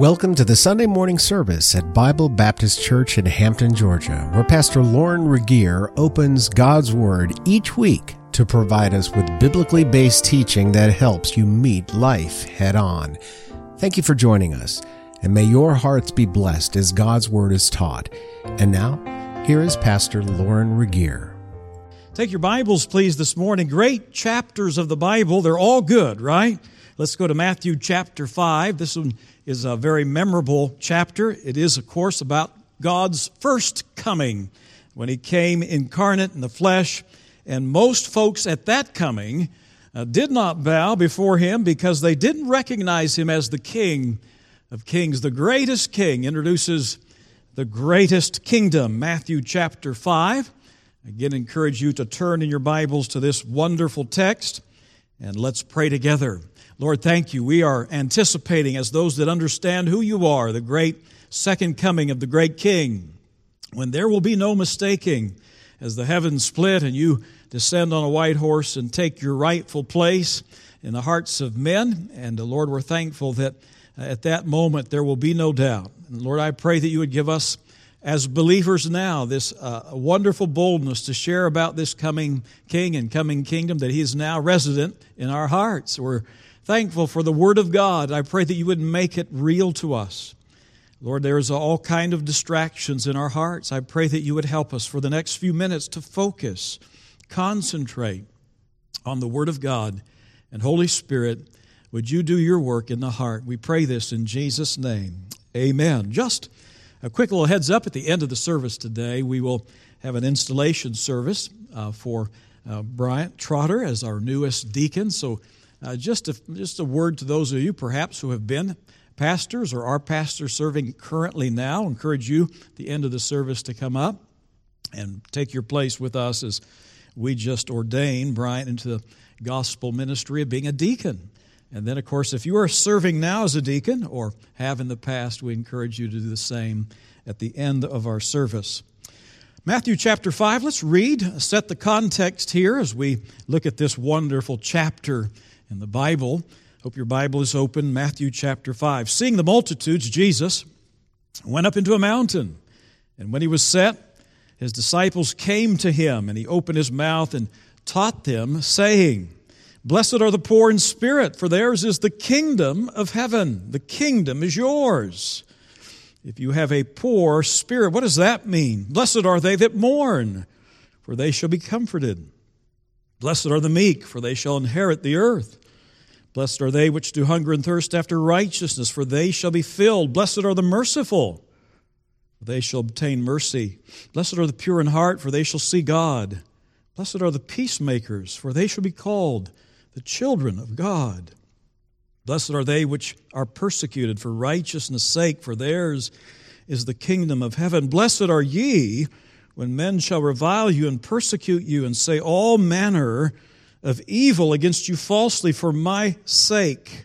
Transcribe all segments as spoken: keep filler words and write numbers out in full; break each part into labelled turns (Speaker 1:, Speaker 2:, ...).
Speaker 1: Welcome to the Sunday morning service at Bible Baptist Church in Hampton, Georgia, where Pastor Lauren Regier opens God's Word each week to provide us with biblically based teaching that helps you meet life head on. Thank you for joining us, and may your hearts be blessed as God's Word is taught. And now, here is Pastor Lauren Regier.
Speaker 2: Take your Bibles, please, this morning. Great chapters of the Bible. They're all good, right? Let's go to Matthew chapter five. This one is a very memorable chapter. It is, of course, about God's first coming, when He came incarnate in the flesh. And most folks at that coming uh, did not bow before Him because they didn't recognize Him as the King of Kings. The greatest King introduces the greatest kingdom. Matthew chapter five. Again, encourage you to turn in your Bibles to this wonderful text, and let's pray together. Lord, thank you. We are anticipating, as those that understand who you are, the great second coming of the great King, when there will be no mistaking, as the heavens split and you descend on a white horse and take your rightful place in the hearts of men. And uh, Lord, we're thankful that uh, at that moment there will be no doubt. And Lord, I pray that you would give us, as believers now, this uh, wonderful boldness to share about this coming King and coming kingdom, that He is now resident in our hearts. We're thankful for the Word of God. I pray that you would make it real to us. Lord, there is all kind of distractions in our hearts. I pray that you would help us for the next few minutes to focus, concentrate on the Word of God. And Holy Spirit, would you do your work in the heart? We pray this in Jesus' name. Amen. Just a quick little heads up, at the end of the service today, we will have an installation service uh, for uh, Bryant Trotter as our newest deacon. So uh, just, a, just a word to those of you perhaps who have been pastors or are pastors serving currently now. I encourage you at the end of the service to come up and take your place with us as we just ordain Bryant into the gospel ministry of being a deacon. And then, of course, if you are serving now as a deacon or have in the past, we encourage you to do the same at the end of our service. Matthew chapter five, let's read, set the context here as we look at this wonderful chapter in the Bible. Hope your Bible is open. Matthew chapter five. Seeing the multitudes, Jesus went up into a mountain. And when He was set, His disciples came to Him, and He opened His mouth and taught them, saying, Blessed are the poor in spirit, for theirs is the kingdom of heaven. The kingdom is yours. If you have a poor spirit, what does that mean? Blessed are they that mourn, for they shall be comforted. Blessed are the meek, for they shall inherit the earth. Blessed are they which do hunger and thirst after righteousness, for they shall be filled. Blessed are the merciful, for they shall obtain mercy. Blessed are the pure in heart, for they shall see God. Blessed are the peacemakers, for they shall be called the children of God. Blessed are they which are persecuted for righteousness' sake, for theirs is the kingdom of heaven. Blessed are ye when men shall revile you and persecute you and say all manner of evil against you falsely for my sake.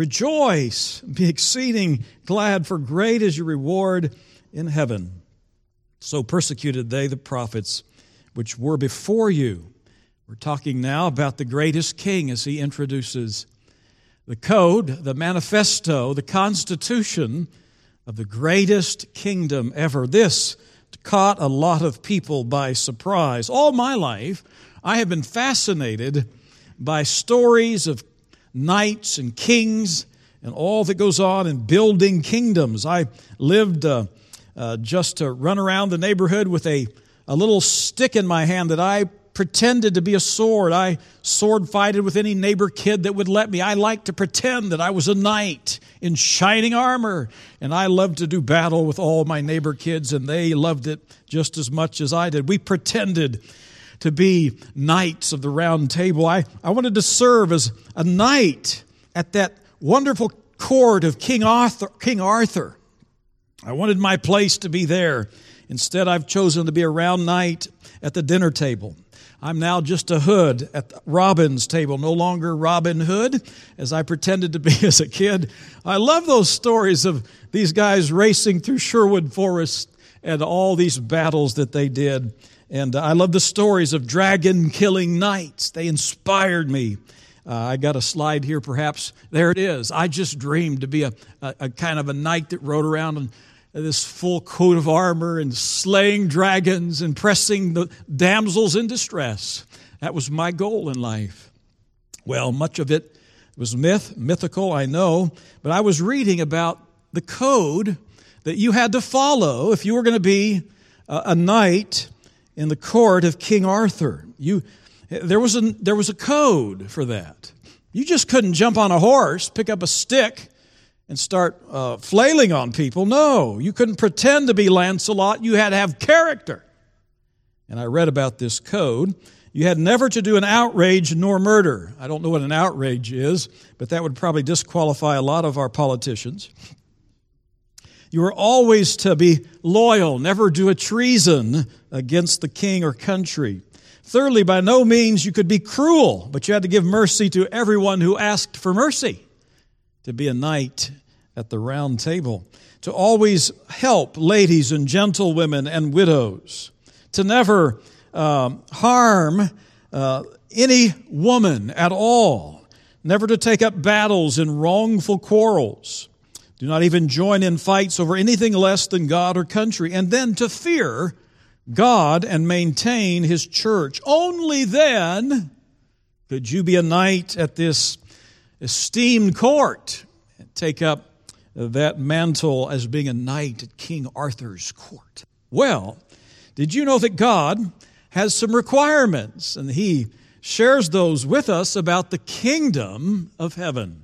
Speaker 2: Rejoice, be exceeding glad, for great is your reward in heaven. So persecuted they the prophets which were before you. We're talking now about the greatest King as He introduces the code, the manifesto, the constitution of the greatest kingdom ever. This caught a lot of people by surprise. All my life, I have been fascinated by stories of knights and kings and all that goes on in building kingdoms. I lived uh, uh, just to run around the neighborhood with a, a little stick in my hand that I pretended to be a sword. I sword fighted with any neighbor kid that would let me. I liked to pretend that I was a knight in shining armor, and I loved to do battle with all my neighbor kids, and they loved it just as much as I did. We pretended to be knights of the round table. I, I wanted to serve as a knight at that wonderful court of King Arthur. King Arthur. I wanted my place to be there. Instead, I've chosen to be a round knight at the dinner table. I'm now just a hood at Robin's table, no longer Robin Hood, as I pretended to be as a kid. I love those stories of these guys racing through Sherwood Forest and all these battles that they did. And I love the stories of dragon-killing knights. They inspired me. Uh, I got a slide here, perhaps. There it is. I just dreamed to be a, a, a kind of a knight that rode around in this full coat of armor and slaying dragons and pressing the damsels in distress. That was my goal in life. Well, much of it was myth, mythical, I know, but I was reading about the code that you had to follow if you were going to be a, a knight in the court of King Arthur. You There was a, there was a code for that. You just couldn't jump on a horse, pick up a stick, and start uh, flailing on people. No, you couldn't pretend to be Lancelot. You had to have character. And I read about this code. You had never to do an outrage nor murder. I don't know what an outrage is, but that would probably disqualify a lot of our politicians. You were always to be loyal, never do a treason against the king or country. Thirdly, by no means you could be cruel, but you had to give mercy to everyone who asked for mercy. To be a knight at the round table. To always help ladies and gentlewomen and widows. To never um, harm uh, any woman at all. Never to take up battles in wrongful quarrels. Do not even join in fights over anything less than God or country. And then to fear God and maintain His church. Only then could you be a knight at this esteemed court and take up that mantle as being a knight at King Arthur's court. Well, did you know that God has some requirements, and He shares those with us about the kingdom of heaven?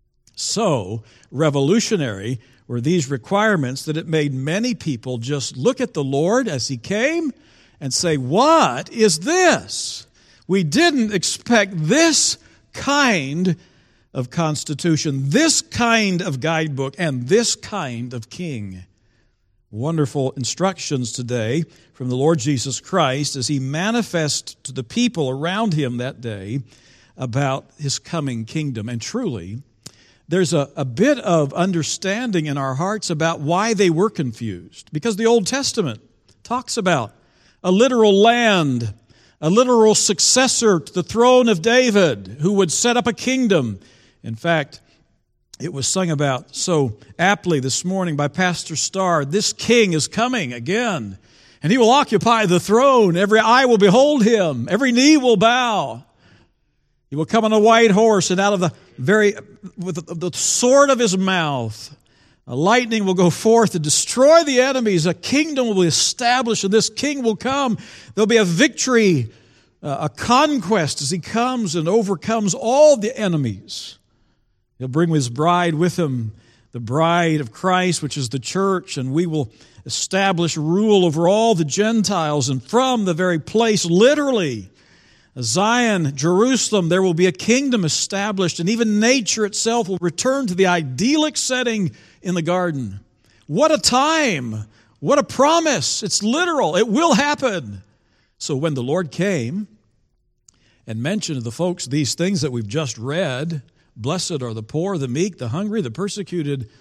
Speaker 2: So revolutionary were these requirements that it made many people just look at the Lord as He came and say, "What is this? We didn't expect this kind of constitution, this kind of guidebook, and this kind of king." Wonderful instructions today from the Lord Jesus Christ as He manifests to the people around Him that day about His coming kingdom. And truly, there's a, a bit of understanding in our hearts about why they were confused. Because the Old Testament talks about a literal land, a literal successor to the throne of David who would set up a kingdom. In fact, it was sung about so aptly this morning by Pastor Starr. This king is coming again, and He will occupy the throne. Every eye will behold Him. Every knee will bow. He will come on a white horse, and out of the very, with the, the sword of His mouth, a lightning will go forth to destroy the enemies. A kingdom will be established, and this king will come. There'll be a victory, uh, a conquest as He comes and overcomes all the enemies. He'll bring His bride with Him, the bride of Christ, which is the church, and we will establish rule over all the Gentiles. And from the very place, literally, Zion, Jerusalem, there will be a kingdom established, and even nature itself will return to the idyllic setting in the garden. What a time! What a promise! It's literal. It will happen. So when the Lord came and mentioned to the folks these things that we've just read, blessed are the poor, the meek, the hungry, the persecuted,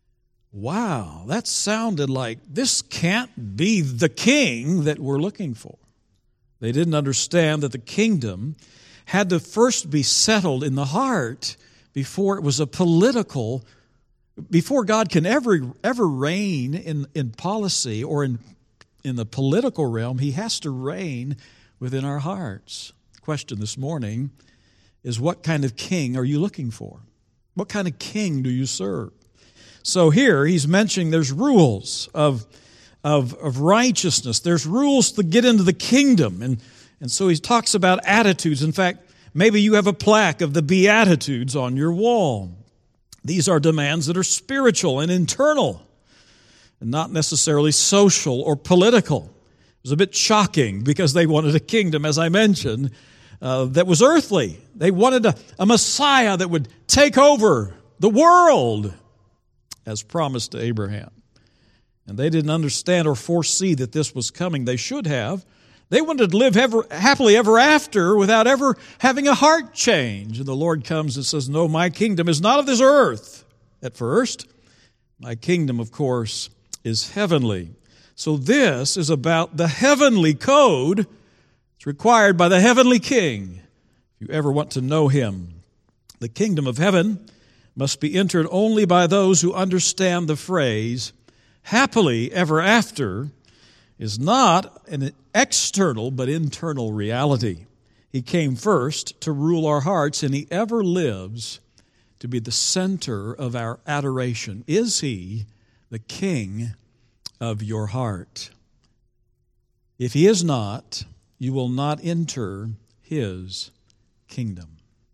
Speaker 2: wow, that sounded like this can't be the king that we're looking for. They didn't understand that the kingdom had to first be settled in the heart before it was a political, before God can ever ever reign in, in policy or in, in the political realm. He has to reign within our hearts. The question this morning is, what kind of king are you looking for? What kind of king do you serve? So here he's mentioning there's rules of Of, of righteousness. There's rules to get into the kingdom. And, and so he talks about attitudes. In fact, maybe you have a plaque of the Beatitudes on your wall. These are demands that are spiritual and internal, and not necessarily social or political. It was a bit shocking because they wanted a kingdom, as I mentioned, uh, that was earthly. They wanted a, a Messiah that would take over the world, as promised to Abraham. And they didn't understand or foresee that this was coming. They should have. They wanted to live ever, happily ever after without ever having a heart change. And the Lord comes and says, no, my kingdom is not of this earth at first. My kingdom, of course, is heavenly. So this is about the heavenly code. It's required by the heavenly king if you ever want to know Him. The kingdom of heaven must be entered only by those who understand the phrase, happily ever after, is not an external but internal reality. He came first to rule our hearts, and He ever lives to be the center of our adoration. Is He the King of your heart? If He is not, you will not enter His kingdom.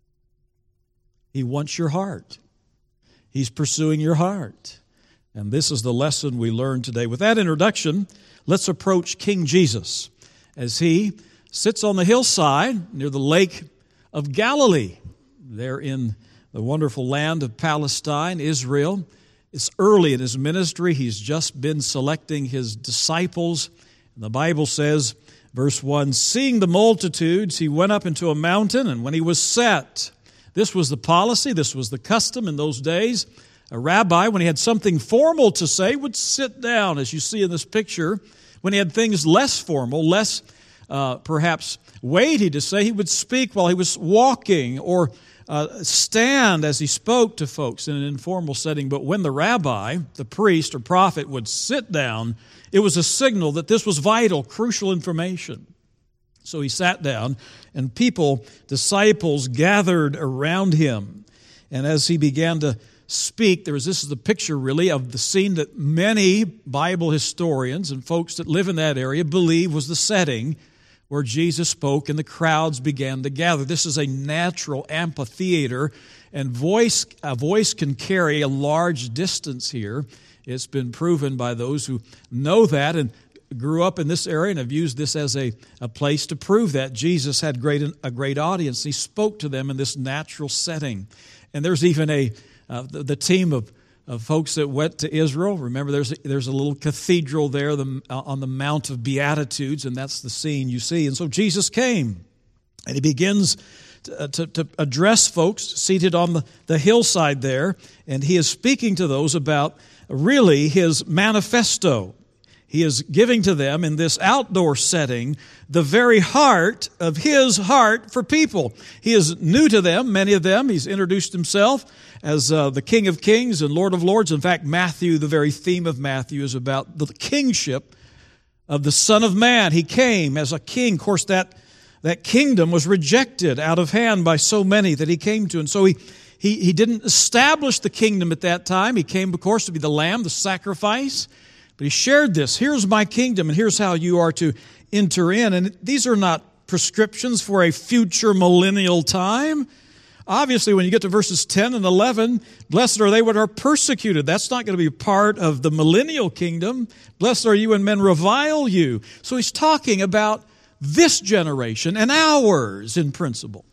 Speaker 2: He wants your heart. He's pursuing your heart. And this is the lesson we learn today. With that introduction, let's approach King Jesus as He sits on the hillside near the Lake of Galilee, there in the wonderful land of Palestine, Israel. It's early in His ministry. He's just been selecting His disciples. And the Bible says, verse one, seeing the multitudes, He went up into a mountain, and when He was set, this was the policy, this was the custom in those days. A rabbi, when he had something formal to say, would sit down, as you see in this picture. When he had things less formal, less uh, perhaps weighty to say, he would speak while he was walking or uh, stand as he spoke to folks in an informal setting. But when the rabbi, the priest or prophet, would sit down, it was a signal that this was vital, crucial information. So he sat down, and people, disciples, gathered around him. And as he began to speak, there was this is the picture really of the scene that many Bible historians and folks that live in that area believe was the setting where Jesus spoke and the crowds began to gather. This is a natural amphitheater, and voice a voice can carry a large distance here. It's been proven by those who know that and grew up in this area and have used this as a, a place to prove that. Jesus had great a great audience. He spoke to them in this natural setting. And there's even a uh, the, the team of, of folks that went to Israel. Remember, there's a, there's a little cathedral there the, uh, on the Mount of Beatitudes, and that's the scene you see. And so Jesus came, and He begins to, uh, to, to address folks seated on the, the hillside there, and He is speaking to those about really His manifesto. He is giving to them in this outdoor setting the very heart of His heart for people. He is new to them, many of them. He's introduced Himself as uh, the King of Kings and Lord of Lords. In fact, Matthew, the very theme of Matthew is about the kingship of the Son of Man. He came as a king. Of course, that, that kingdom was rejected out of hand by so many that He came to. And so he, he, he didn't establish the kingdom at that time. He came, of course, to be the lamb, the sacrifice. But He shared this. Here's my kingdom, and here's how you are to enter in. And these are not prescriptions for a future millennial time. Obviously, when you get to verses ten and eleven, blessed are they which are persecuted. That's not going to be part of the millennial kingdom. Blessed are you when men revile you. So He's talking about this generation and ours in principle.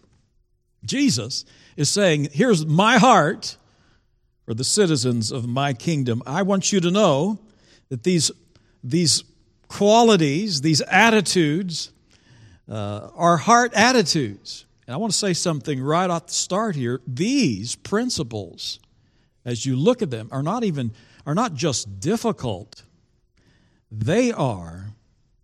Speaker 2: Jesus is saying, here's my heart for the citizens of my kingdom. I want you to know that these, these qualities, these attitudes, uh, are heart attitudes. And I want to say something right off the start here. These principles, as you look at them, are not even are not just difficult. They are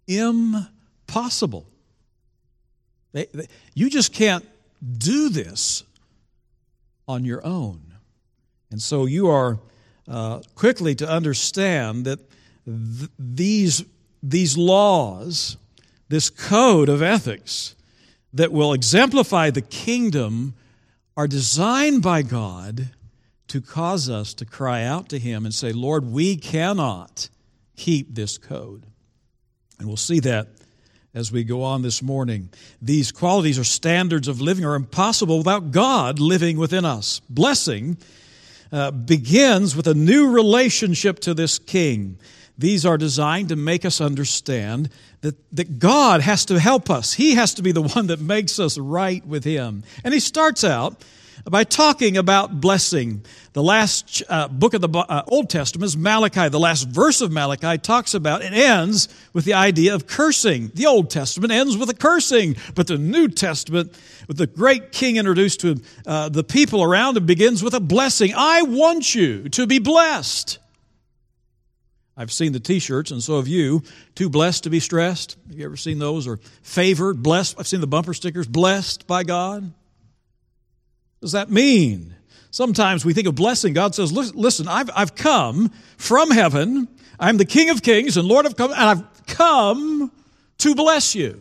Speaker 2: impossible. They, they, you just can't do this on your own. And so you are uh, quickly to understand that th- these, these laws, this code of ethics that will exemplify the kingdom are designed by God to cause us to cry out to Him and say, Lord, we cannot keep this code. And we'll see that as we go on this morning. These qualities or standards of living are impossible without God living within us. Blessing uh, begins with a new relationship to this King. These are designed to make us understand that, that God has to help us. He has to be the one that makes us right with Him. And He starts out by talking about blessing. The last uh, book of the uh, Old Testament is Malachi. The last verse of Malachi talks about, it ends with the idea of cursing. The Old Testament ends with a cursing, but the New Testament, with the great king introduced to uh, the people around him, begins with a blessing. I want you to be blessed. I've seen the T-shirts, and so have you. Too blessed to be stressed. Have you ever seen those? Or favored, blessed. I've seen the bumper stickers, blessed by God. What does that mean? Sometimes we think of blessing. God says, listen, I've, I've come from heaven. I'm the King of Kings and Lord of Kings, and I've come to bless you.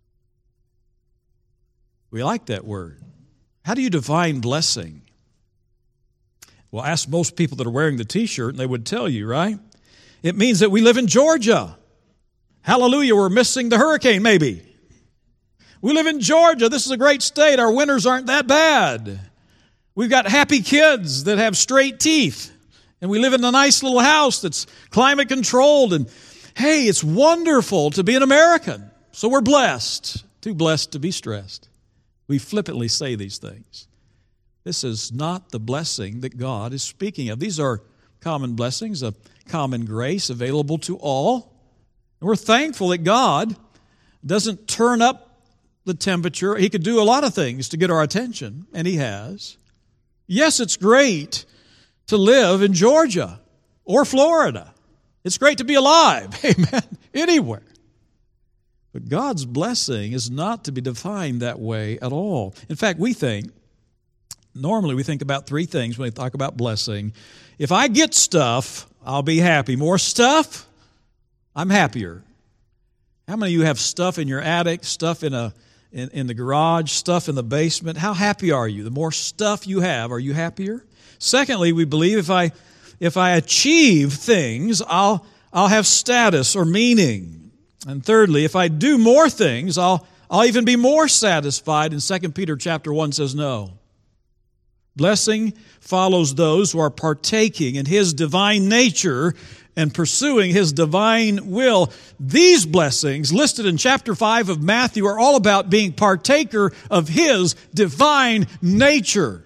Speaker 2: We like that word. How do you define blessing? Well, ask most people that are wearing the t-shirt, and they would tell you, right? It means that we live in Georgia. Hallelujah, we're missing the hurricane, maybe. We live in Georgia. This is a great state. Our winters aren't that bad. We've got happy kids that have straight teeth. And we live in a nice little house that's climate controlled. And hey, it's wonderful to be an American. So we're blessed. Too blessed to be stressed. We flippantly say these things. This is not the blessing that God is speaking of. These are common blessings, a common grace available to all. And we're thankful that God doesn't turn up the temperature. He could do a lot of things to get our attention, and He has. Yes, it's great to live in Georgia or Florida. It's great to be alive, amen, anywhere. But God's blessing is not to be defined that way at all. In fact, we think, normally we think about three things when we talk about blessing. If I get stuff, I'll be happy. More stuff, I'm happier. How many of you have stuff in your attic, stuff in a in, in the garage, stuff in the basement? How happy are you? The more stuff you have, are you happier? Secondly, we believe if I if I achieve things, I'll I'll have status or meaning. And thirdly, if I do more things, I'll I'll even be more satisfied. And Second Peter chapter one says no. Blessing follows those who are partaking in His divine nature and pursuing His divine will. These blessings listed in chapter five of Matthew are all about being partaker of His divine nature.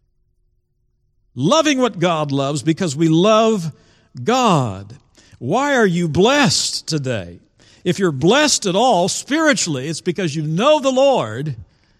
Speaker 2: Loving what God loves because we love God. Why are you blessed today? If you're blessed at all spiritually, it's because you know the Lord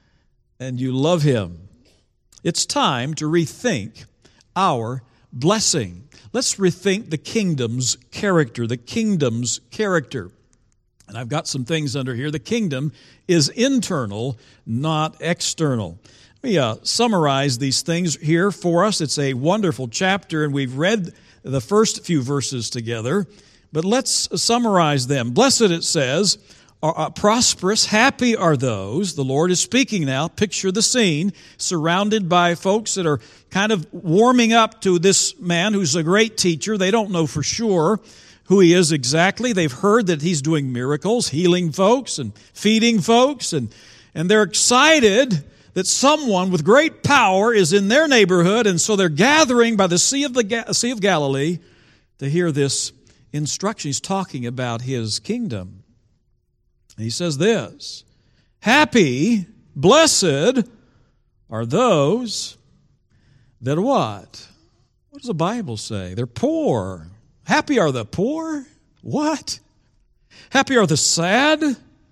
Speaker 2: and you love Him. It's time to rethink our blessing. Let's rethink the kingdom's character, the kingdom's character. And I've got some things under here. The kingdom is internal, not external. Let me uh, summarize these things here for us. It's a wonderful chapter, and we've read the first few verses together. But let's summarize them. Blessed, it says, are uh, prosperous, happy are those. The Lord is speaking now. Picture the scene, surrounded by folks that are kind of warming up to this man who's a great teacher. They don't know for sure who he is exactly. They've heard that he's doing miracles, healing folks and feeding folks, and, and they're excited that someone with great power is in their neighborhood, and so they're gathering by the Sea of the Ga- Sea of Galilee to hear this instruction. He's talking about His kingdom. And he says this, happy, blessed are those that what? What does the Bible say? They're poor. Happy are the poor? What? Happy are the sad?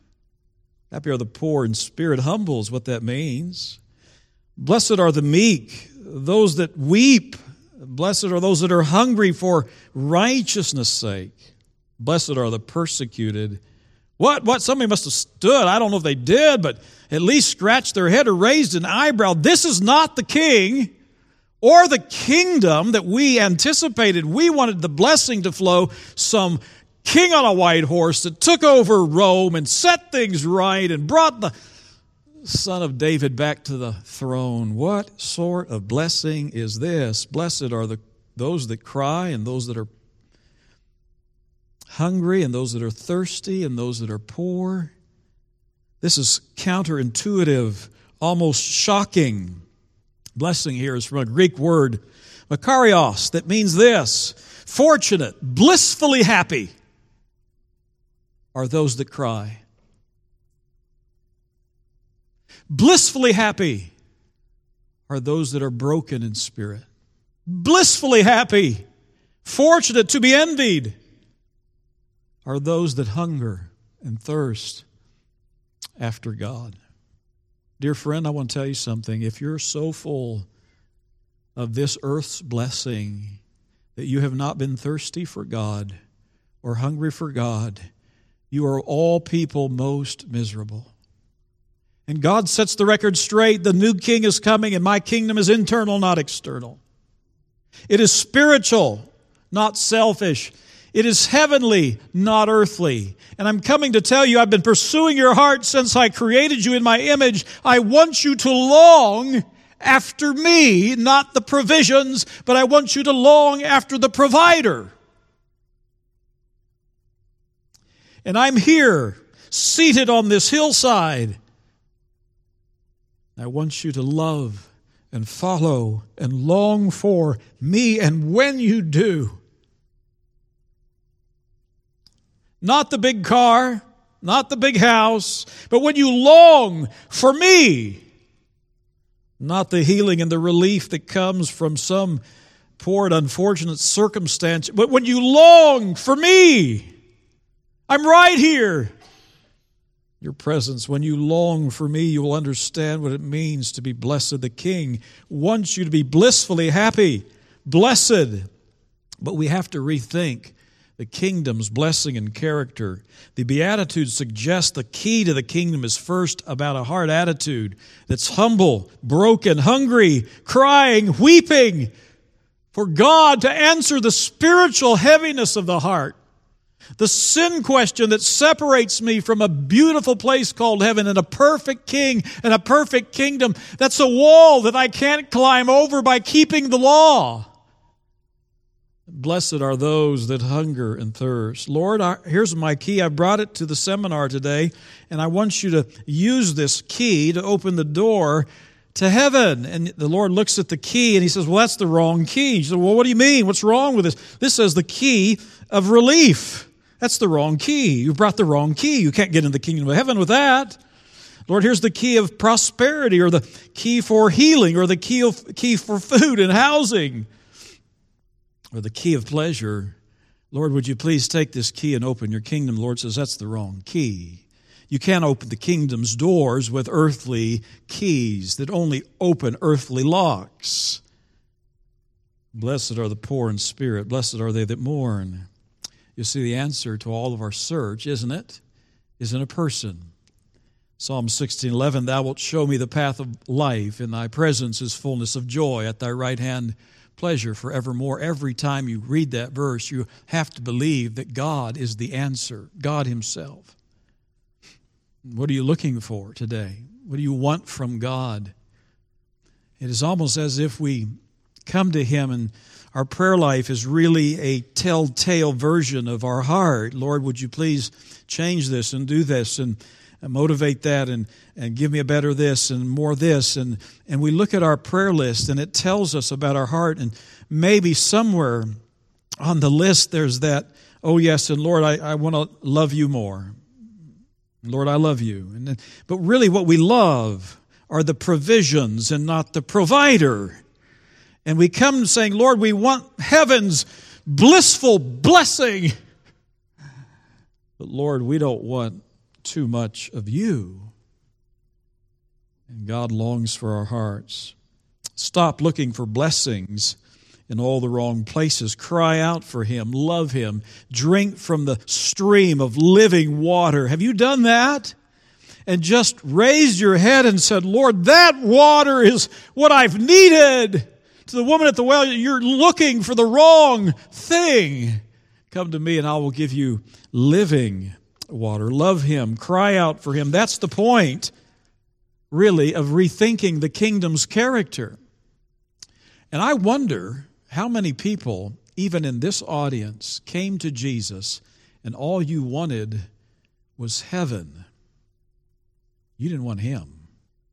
Speaker 2: Happy are the poor in spirit. Humble is what that means. Blessed are the meek, those that weep. Blessed are those that are hungry for righteousness' sake. Blessed are the persecuted. What? What? Somebody must have stood. I don't know if they did, but at least scratched their head or raised an eyebrow. This is not the king or the kingdom that we anticipated. We wanted the blessing to flow. Some king on a white horse that took over Rome and set things right and brought the Son of David back to the throne. What sort of blessing is this? Blessed are the those that cry and those that are hungry and those that are thirsty and those that are poor. This is counterintuitive, almost shocking. Blessing here is from a Greek word, makarios, that means this: fortunate, blissfully happy are those that cry. Blissfully happy are those that are broken in spirit. Blissfully happy, fortunate, to be envied are those that hunger and thirst after God. Dear friend, I want to tell you something. If you're so full of this earth's blessing that you have not been thirsty for God or hungry for God, you are all people most miserable. And God sets the record straight. The new king is coming, and my kingdom is internal, not external. It is spiritual, not selfish. It is heavenly, not earthly. And I'm coming to tell you, I've been pursuing your heart since I created you in my image. I want you to long after me, not the provisions, but I want you to long after the provider. And I'm here, seated on this hillside. I want you to love and follow and long for me. And when you do, not the big car, not the big house, but when you long for me, not the healing and the relief that comes from some poor and unfortunate circumstance, but when you long for me, I'm right here. Your presence, when you long for me, you will understand what it means to be blessed. The King wants you to be blissfully happy, blessed. But we have to rethink the kingdom's blessing and character. The Beatitudes suggest the key to the kingdom is first about a heart attitude that's humble, broken, hungry, crying, weeping for God to answer the spiritual heaviness of the heart. The sin question that separates me from a beautiful place called heaven and a perfect king and a perfect kingdom, that's a wall that I can't climb over by keeping the law. Blessed are those that hunger and thirst. Lord, I, here's my key. I brought it to the seminar today, and I want you to use this key to open the door to heaven. And the Lord looks at the key, and He says, well, that's the wrong key. You say, well, what do you mean? What's wrong with this? This says the key of relief. That's the wrong key. You brought the wrong key. You can't get into the kingdom of heaven with that. Lord, here's the key of prosperity, or the key for healing, or the key of, key for food and housing, or the key of pleasure. Lord, would you please take this key and open your kingdom? The Lord says that's the wrong key. You can't open the kingdom's doors with earthly keys that only open earthly locks. Blessed are the poor in spirit. Blessed are they that mourn. You see, the answer to all of our search, isn't it, is in a person. Psalm sixteen eleven, thou wilt show me the path of life. In thy presence is fullness of joy. At thy right hand, pleasure forevermore. Every time you read that verse, you have to believe that God is the answer, God Himself. What are you looking for today? What do you want from God? It is almost as if we come to Him and our prayer life is really a telltale version of our heart. Lord, would you please change this and do this and, and motivate that and, and give me a better this and more this. And, and we look at our prayer list and it tells us about our heart. And maybe somewhere on the list there's that, oh yes, and Lord, I, I want to love you more. Lord, I love you. And then, but really what we love are the provisions and not the provider. And we come saying, Lord, we want heaven's blissful blessing. But Lord, we don't want too much of you. And God longs for our hearts. Stop looking for blessings in all the wrong places. Cry out for Him. Love Him. Drink from the stream of living water. Have you done that? And just raised your head and said, Lord, that water is what I've needed. To the woman at the well, you're looking for the wrong thing. Come to me and I will give you living water. Love Him. Cry out for Him. That's the point, really, of rethinking the kingdom's character. And I wonder how many people, even in this audience, came to Jesus and all you wanted was heaven. You didn't want Him.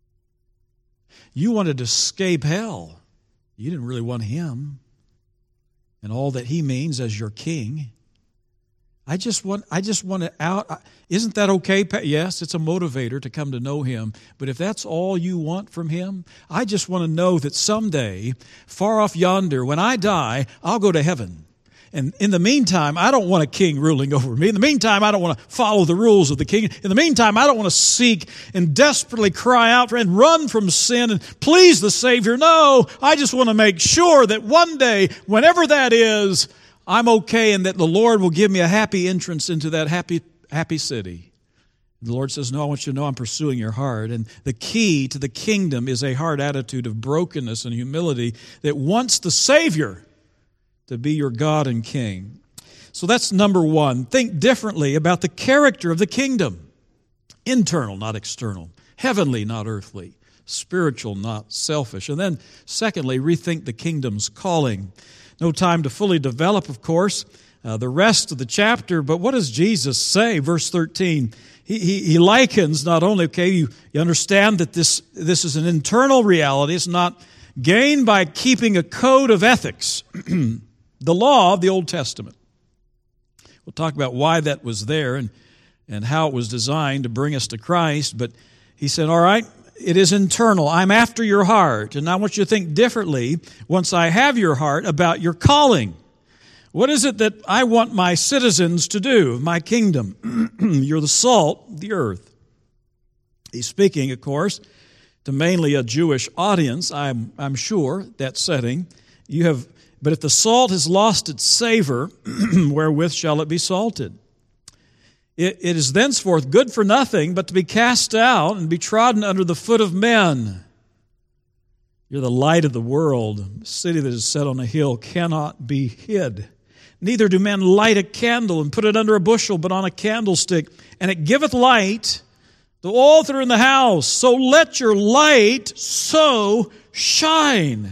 Speaker 2: You wanted to escape hell. You didn't really want Him and all that He means as your king. I just want I just want it out. Isn't that okay? Yes, it's a motivator to come to know Him. But if that's all you want from Him, I just want to know that someday, far off yonder, when I die, I'll go to heaven. And in the meantime, I don't want a king ruling over me. In the meantime, I don't want to follow the rules of the king. In the meantime, I don't want to seek and desperately cry out for and run from sin and please the Savior. No, I just want to make sure that one day, whenever that is, I'm okay and that the Lord will give me a happy entrance into that happy, happy city. The Lord says, no, I want you to know I'm pursuing your heart. And the key to the kingdom is a heart attitude of brokenness and humility that wants the Savior to be your God and King. So that's number one. Think differently about the character of the kingdom. Internal, not external. Heavenly, not earthly. Spiritual, not selfish. And then, secondly, rethink the kingdom's calling. No time to fully develop, of course, uh, the rest of the chapter, but what does Jesus say? Verse thirteen, he, he, he likens not only, okay, you, you understand that this, this is an internal reality. It's not gained by keeping a code of ethics, the law of the Old Testament. We'll talk about why that was there and, and how it was designed to bring us to Christ, but he said, all right, it is internal. I'm after your heart. And I want you to think differently once I have your heart about your calling. What is it that I want my citizens to do, my kingdom? You're the salt of the earth. He's speaking, of course, to mainly a Jewish audience, I'm, I'm sure, that setting. You have, but if the salt has lost its savor, wherewith shall it be salted? It, it is thenceforth good for nothing but to be cast out and be trodden under the foot of men. You're the light of the world. A city that is set on a hill cannot be hid. Neither do men light a candle and put it under a bushel, but on a candlestick, and it giveth light to all that are in the house. So let your light so shine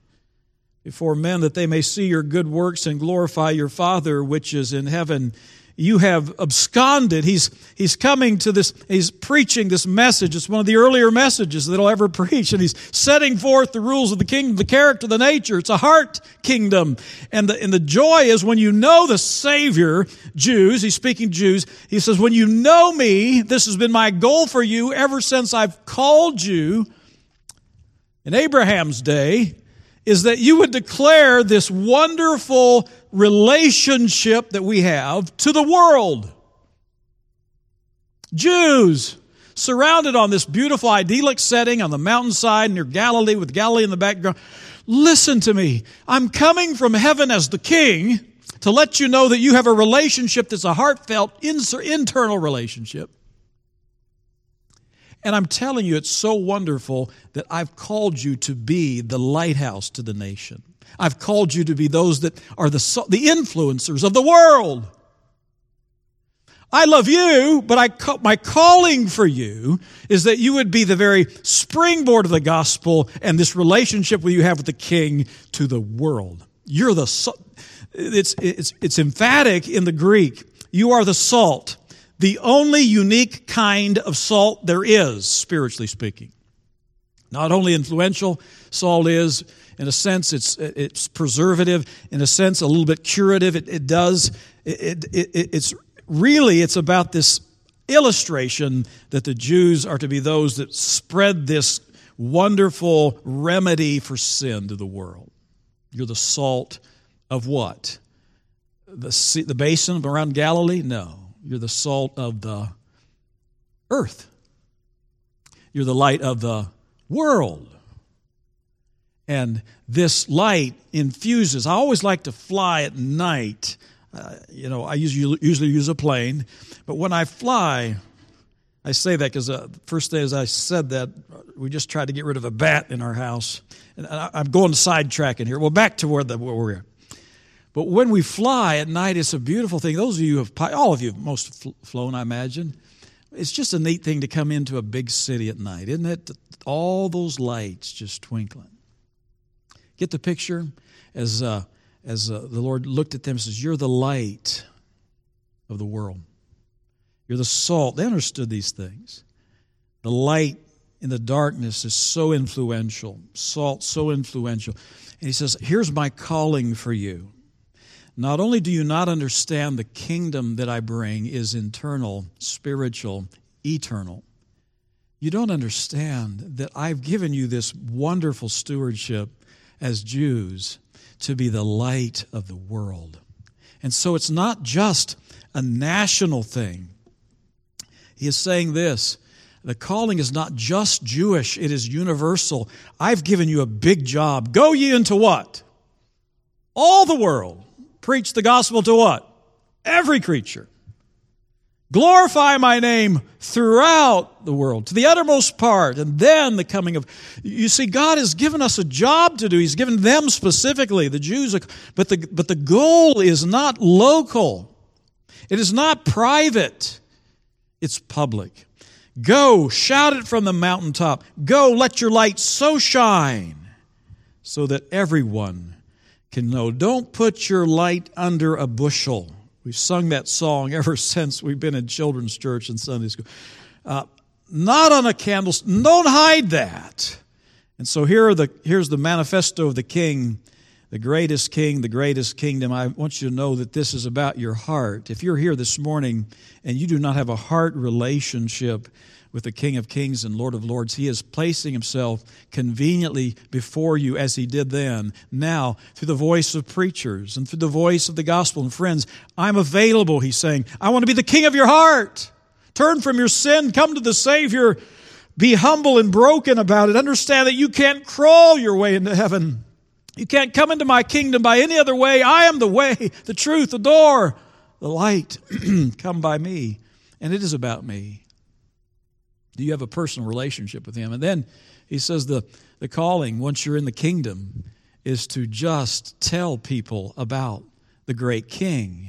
Speaker 2: before men that they may see your good works and glorify your Father which is in heaven. You have absconded. He's, he's coming to this, he's preaching this message. It's one of the earlier messages that he'll ever preach. And he's setting forth the rules of the kingdom, the character, the nature. It's a heart kingdom. And the, and the joy is when you know the Savior, Jews, he's speaking Jews, he says, when you know me, this has been my goal for you ever since I've called you in Abraham's day, is that you would declare this wonderful relationship that we have to the world. Jews, surrounded on this beautiful idyllic setting on the mountainside near Galilee with Galilee in the background. Listen to me. I'm coming from heaven as the king to let you know that you have a relationship that's a heartfelt, internal relationship. And I'm telling you, it's so wonderful that I've called you to be the lighthouse to the nation. I've called you to be those that are the, the influencers of the world. I love you, but I, my calling for you is that you would be the very springboard of the gospel and this relationship that you have with the King to the world. You're the, it's, it's, it's emphatic in the Greek. You are the salt. The only unique kind of salt there is, spiritually speaking. Not only influential, salt is, in a sense, it's it's preservative. In a sense, a little bit curative. It, it does. It, it, it, it's really, it's about this illustration that the Jews are to be those that spread this wonderful remedy for sin to the world. You're the salt of what? The sea, the basin around Galilee? No. You're the salt of the earth. You're the light of the world. And this light infuses. I always like to fly at night. Uh, you know, I usually, usually use a plane. But when I fly, I say that because the uh, first day as I said that, we just tried to get rid of a bat in our house. And I, I'm going sidetracking here. Well, back to where, the, where we're at. But when we fly at night, it's a beautiful thing. Those of you who have, all of you have most flown, I imagine. It's just a neat thing to come into a big city at night, isn't it? All those lights just twinkling. Get the picture? As uh, as uh, the Lord looked at them and says, you're the light of the world. You're the salt. They understood these things. The light in the darkness is so influential. Salt, so influential. And he says, here's my calling for you. Not only do you not understand the kingdom that I bring is internal, spiritual, eternal, you don't understand that I've given you this wonderful stewardship as Jews to be the light of the world. And so it's not just a national thing. He is saying this, the calling is not just Jewish, it is universal. I've given you a big job. Go ye into what? All the world. Preach the gospel to what? Every creature. Glorify my name throughout the world, to the uttermost part, and then the coming of... You see, God has given us a job to do. He's given them specifically, the Jews. But the, but the goal is not local. It is not private. It's public. Go, shout it from the mountaintop. Go, let your light so shine so that everyone can know. Don't put your light under a bushel. We've sung that song ever since we've been in children's church and Sunday school. Uh, not on a candlestick. Don't hide that. And so here are the here's the manifesto of the King, the greatest King, the greatest kingdom. I want you to know that this is about your heart. If you're here this morning and you do not have a heart relationship with the King of Kings and Lord of Lords, He is placing Himself conveniently before you as He did then. Now, through the voice of preachers and through the voice of the gospel. And friends, I'm available, He's saying. I want to be the King of your heart. Turn from your sin, come to the Savior, be humble and broken about it. Understand that you can't crawl your way into heaven. You can't come into my kingdom by any other way. I am the way, the truth, the door, the light. Come by me. And it is about me. Do you have a personal relationship with Him? And then He says the, the calling, once you're in the kingdom, is to just tell people about the great King.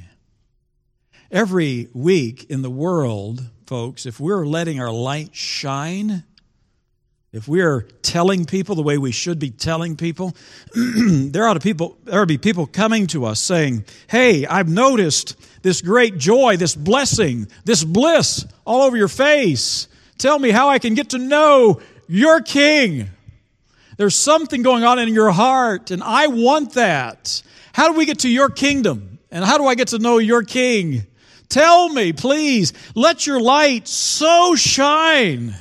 Speaker 2: Every week in the world, folks, if we're letting our light shine, if we're telling people the way we should be telling people, there ought to people there ought to be people coming to us saying, "Hey, I've noticed this great joy, this blessing, this bliss all over your face. Tell me how I can get to know your King. There's something going on in your heart, and I want that. How do we get to your kingdom? And how do I get to know your King? Tell me, please. Let your light so shine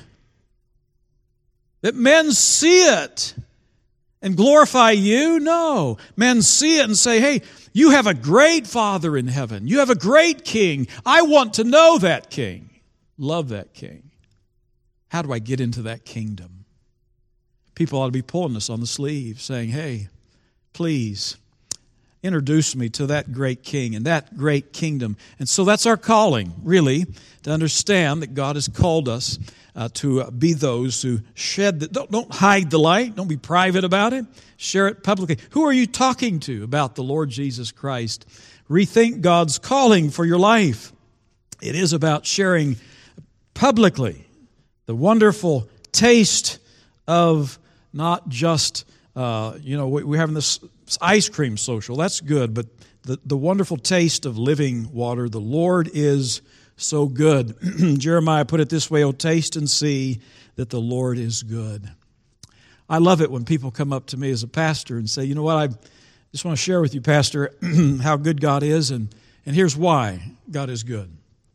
Speaker 2: that men see it and glorify you? No. Men see it and say, hey, you have a great Father in heaven. You have a great King. I want to know that King. Love that King. How do I get into that kingdom? People ought to be pulling us on the sleeve, saying, hey, please introduce me to that great King and that great kingdom. And so that's our calling, really, to understand that God has called us uh, to uh, be those who shed the, don't, don't hide the light, don't be private about it, share it publicly. Who are you talking to about the Lord Jesus Christ? Rethink God's calling for your life. It is about sharing publicly the wonderful taste of not just, uh, you know, we're having this ice cream social. That's good, but the, the wonderful taste of living water. The Lord is so good. Jeremiah put it this way, oh, taste and see that the Lord is good. I love it when people come up to me as a pastor and say, you know what, I just want to share with you, Pastor, how good God is, and, and here's why God is good.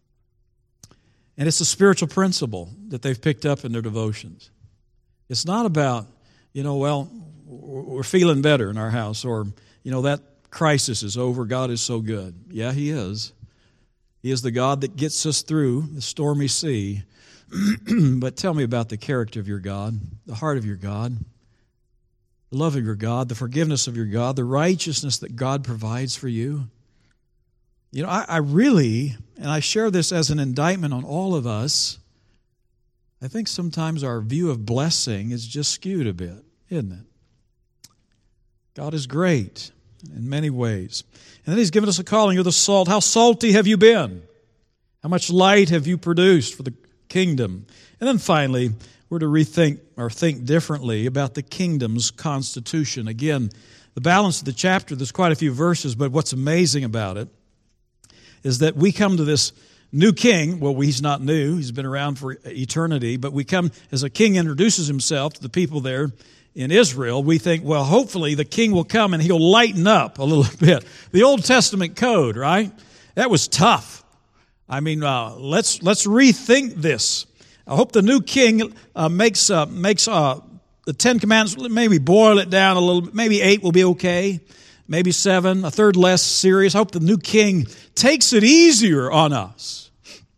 Speaker 2: And it's a spiritual principle that they've picked up in their devotions. It's not about, you know, well, we're feeling better in our house, or, you know, that crisis is over, God is so good. Yeah, He is. He is the God that gets us through the stormy sea. But tell me about the character of your God, the heart of your God, the love of your God, the forgiveness of your God, the righteousness that God provides for you. You know, I, I really, and I share this as an indictment on all of us, I think sometimes our view of blessing is just skewed a bit, isn't it? God is great in many ways. And then He's given us a calling. You're the salt. How salty have you been? How much light have you produced for the kingdom? And then finally, we're to rethink or think differently about the kingdom's constitution. Again, the balance of the chapter, there's quite a few verses, but what's amazing about it is that we come to this new king. Well, he's not new. He's been around for eternity. But we come, as a king introduces himself to the people there in Israel, we think, well, hopefully the king will come and he'll lighten up a little bit. The Old Testament code, right? That was tough. I mean, uh, let's let's rethink this. I hope the new king uh, makes uh, makes uh, the Ten Commandments, maybe boil it down a little bit. Maybe eight will be okay. Maybe seven, a third less serious. I hope the new king takes it easier on us.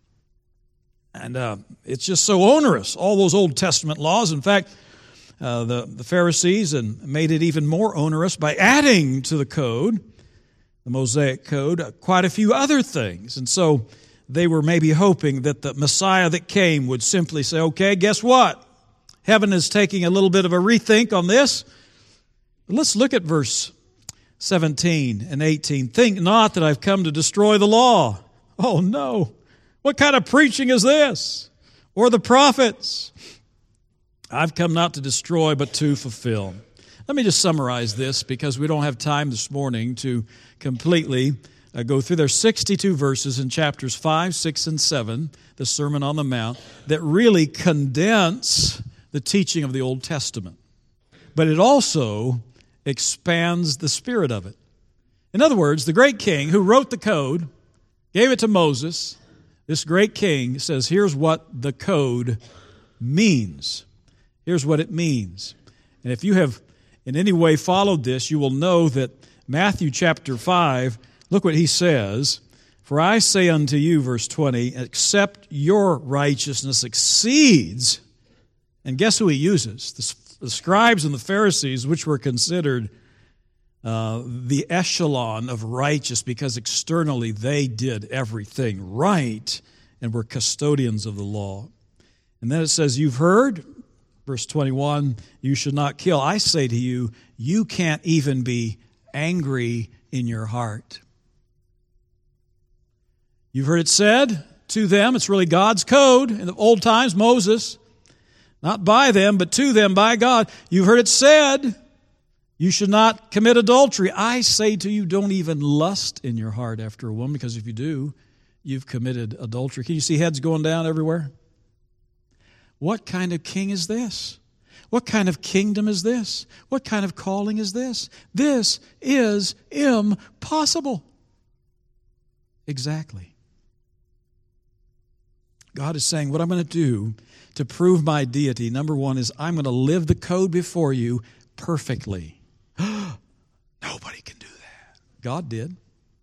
Speaker 2: And uh, it's just so onerous, all those Old Testament laws. In fact, uh, the, the Pharisees and made it even more onerous by adding to the code, the Mosaic code, uh, quite a few other things. And so they were maybe hoping that the Messiah that came would simply say, okay, guess what? Heaven is taking a little bit of a rethink on this. Let's look at verse seventeen and eighteen. Think not that I've come to destroy the law. Oh no. What kind of preaching is this? Or the prophets? I've come not to destroy, but to fulfill. Let me just summarize this because we don't have time this morning to completely uh, go through. There's sixty-two verses in chapters five, six, and seven, the Sermon on the Mount, that really condense the teaching of the Old Testament. But it also expands the spirit of it. In other words, the great king who wrote the code, gave it to Moses, this great king says, here's what the code means. Here's what it means. And if you have in any way followed this, you will know that Matthew chapter five, look what he says. For I say unto you, verse twenty, except your righteousness exceeds, and guess who he uses? The, the scribes and the Pharisees, which were considered uh, the echelon of righteous because externally they did everything right and were custodians of the law. And then it says, you've heard, verse twenty-one, you should not kill. I say to you, you can't even be angry in your heart. You've heard it said to them, it's really God's code in the old times, Moses, not by them, but to them by God. You've heard it said, you should not commit adultery. I say to you, don't even lust in your heart after a woman, because if you do, you've committed adultery. Can you see heads going down everywhere? What kind of king is this? What kind of kingdom is this? What kind of calling is this? This is impossible. Exactly. God is saying, what I'm going to do to prove my deity, number one, is I'm going to live the code before you perfectly. Nobody can do that. God did.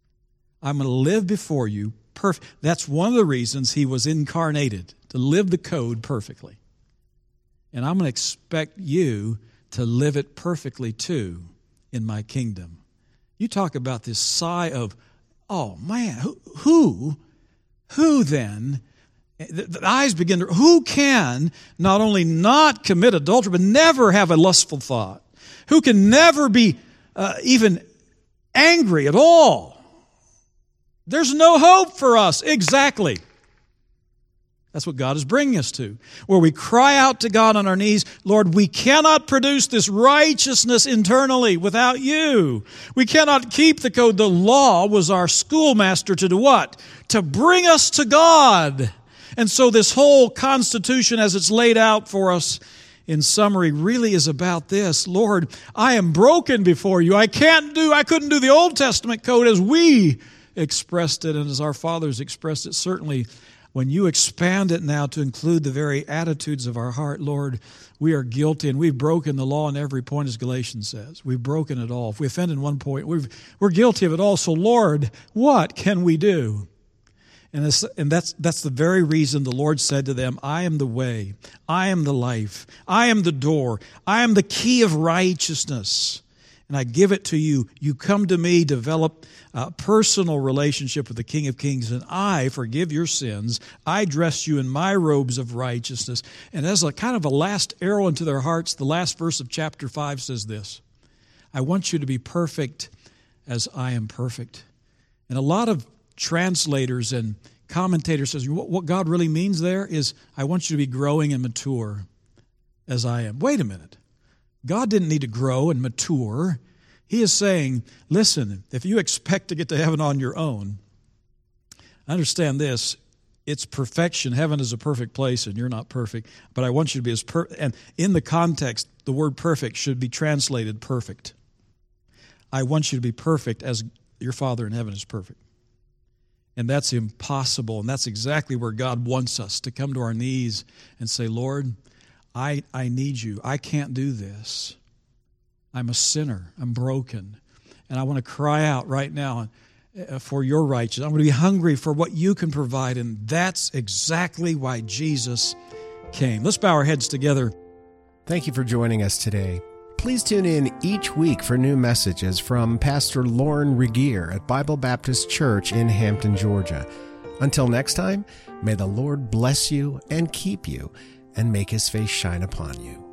Speaker 2: I'm going to live before you perfect. That's one of the reasons he was incarnated, to live the code perfectly. And I'm going to expect you to live it perfectly too in my kingdom. You talk about this sigh of, oh man, who, who, who then, the, the eyes begin to, who can not only not commit adultery, but never have a lustful thought? Who can never be uh, even angry at all? There's no hope for us. Exactly. That's what God is bringing us to, where we cry out to God on our knees, Lord, we cannot produce this righteousness internally without you. We cannot keep the code. The law was our schoolmaster to do what? To bring us to God. And so this whole Constitution, as it's laid out for us in summary, really is about this. Lord, I am broken before you. I can't do, I couldn't do the Old Testament code as we expressed it and as our fathers expressed it. Certainly, when you expand it now to include the very attitudes of our heart, Lord, we are guilty and we've broken the law in every point, as Galatians says. We've broken it all. If we offend in one point, we've, we're guilty of it all. So, Lord, what can we do? And, this, and that's, that's the very reason the Lord said to them, I am the way, I am the life, I am the door, I am the key of righteousness. And I give it to you. You come to me, develop a personal relationship with the King of Kings, and I forgive your sins. I dress you in my robes of righteousness. And as a kind of a last arrow into their hearts, the last verse of chapter five says this, I want you to be perfect as I am perfect. And a lot of translators and commentators says what God really means there is, I want you to be growing and mature as I am. Wait a minute. God didn't need to grow and mature. He is saying, listen, if you expect to get to heaven on your own, understand this, it's perfection. Heaven is a perfect place and you're not perfect, but I want you to be as perfect. And in the context, the word perfect should be translated perfect. I want you to be perfect as your Father in heaven is perfect. And that's impossible, and that's exactly where God wants us, to come to our knees and say, Lord, I, I need you. I can't do this. I'm a sinner. I'm broken. And I want to cry out right now for your righteousness. I'm going to be hungry for what you can provide. And that's exactly why Jesus came. Let's bow our heads together.
Speaker 1: Thank you for joining us today. Please tune in each week for new messages from Pastor Lauren Regier at Bible Baptist Church in Hampton, Georgia. Until next time, may the Lord bless you and keep you and make his face shine upon you.